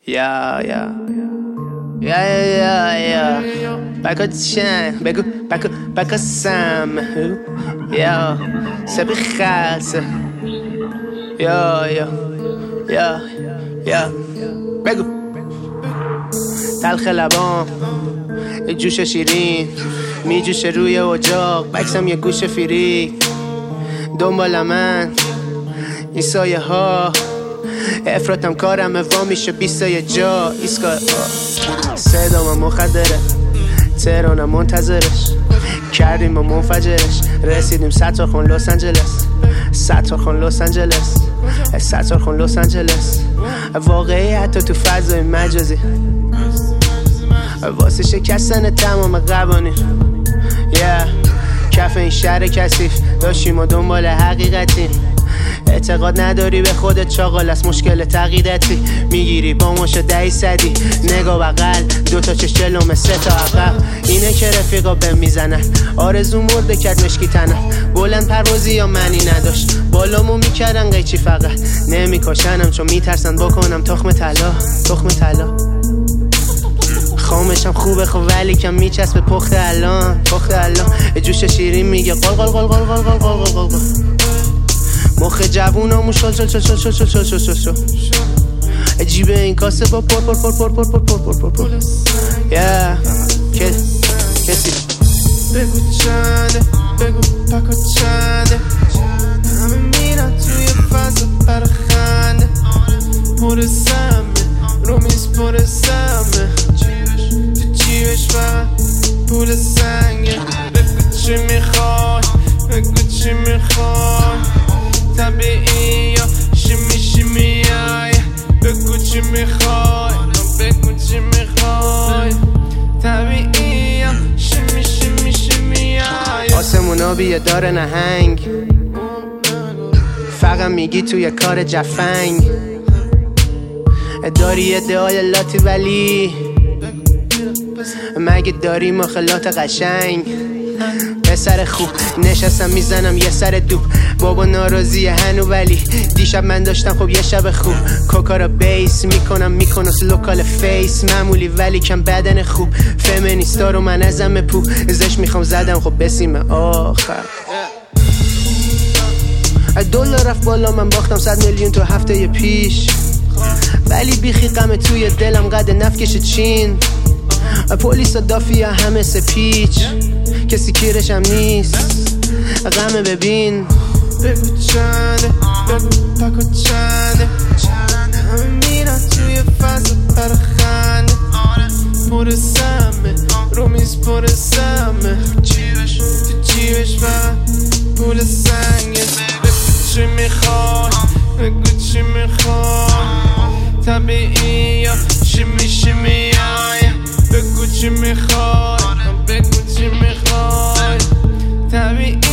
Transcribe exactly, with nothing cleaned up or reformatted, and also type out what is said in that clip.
یا یا یا یا یا بگو چند بگو بگو بگو سم یا سبی خلصه یا یا یا یا بگو تلخ لبام جوش شیرین می جوشه روی اجاق بکسم یه گوش فیری دنبال من این سایه ها افراتم کارم وا میشه بیستای جا ایسکا صدام مخدره تهرانم منتظرش کردیم و منفجرش رسیدیم ستار خون لس آنجلس ستار خون لس آنجلس ستار خون لس آنجلس واقعی حتی تو فضای مجازی واسه شکستن تمام قوانین yeah. کف این شهر کثیف داشتیم و دنبال حقیقتی اعتقاد نداری به خودت چاقال است مشکل تقییدتی میگیری با مش دهی صدی نگاه بغل دوتا چش جلومه سه تا عقب اینه که رفیقا بهم میزنن آرزو مرده کرد مشکی تنم بلند پروازی یا معنی نداشت بالامو میکردن قیچی فقط نمیکشنم چون میترسن بکنم تخم طلا تخم طلا خامشم خوبه خب ولی کم میچسبه پخت الان پخت الان جوش شیرین میگه قل قل قل قل قل قل قل قل قل مخ جوونامو شل شل شل شل شل شل شل شل شل جیبه این کاسه با پر پر پر پر پر پر پر پر پر پر یا کسی بگو چنده بگو پاکو چنده همه میرن توی فضا برا خنده پر سمه رو میز پر سمه تو جیبش فقط پول سنگه بگو چی میخوای بگو چی میخوای طبیعی یا شمی شمی های بگو چی میخوای بگو چی میخوای طبیعی یا شمی شمی شمی های آسمون آبیه داره نهنگ فقط میگی توی کار جفنگ داری ادعای لاتی ولی مگه داری مخلات قشنگ پسر خوب نشستم میزنم یه سر دوب بابا ناراضیه هنو ولی دیشب من داشتم خب یه شب خوب کوکارا بیس میکنم میکنس لوکال فیس معمولی ولی کم بدن خوب فمینیستا رو من ازم پو ازش میخوام زدم خب بسیم آخر دلار رفت بالا من باختم صد میلیون تو هفته پیش ولی بیخی غم توی دلم قد نفکش چین پولیس و دافیا همه سپیچ کسی کیرشم نیست غمه ببین بگو چنده بگو پاکو چنده همه میرن توی فضا برا خنده پر سمه رو میز پر سمه تو جیبش فقط پول سنگه بگو چی میخوای بگو چی میخوای طبیعی یا شمی شمی های بگو چی میخوای بگو چی میخوای طبیعی